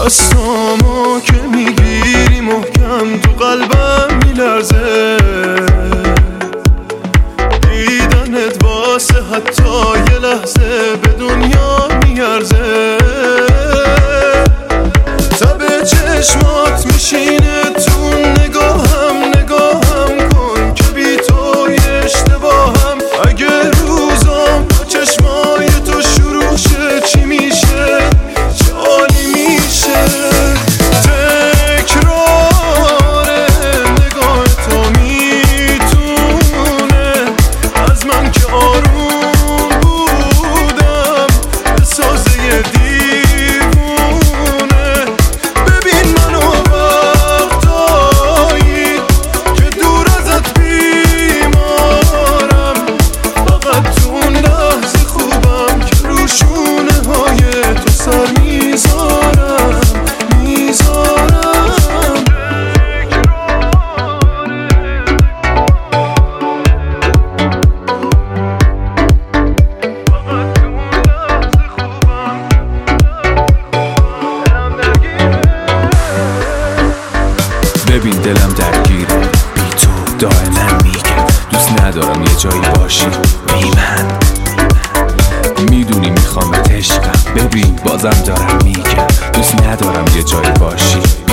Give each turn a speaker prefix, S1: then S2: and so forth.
S1: دستامو که میگیری محکم تو قلبم میلرزه، دیدنت واسه حتی یه لحظه به دنیا میارزه. تب چشمات میشینه تو نگاهم کن که بی تو یه اشتباهم. اگه روزام با چشمای تو شروع شه چی میشه؟ چه عالی میشه. تکرار نگاه تو میتونه از من که آروم بودم بسازه یه دیوونه. ببین منو وقتایی که دور ازت بیمارم، فقط تو اون لحظه خوبم که رو شونه های تو سر میذارم.
S2: ببین دلم درگیره بی تو، دائما میگه دوست ندارم یه جایی باشی بی من. میدونی میخوام عشقم، ببین بازم دارم میگم دوست ندارم یه جایی باشی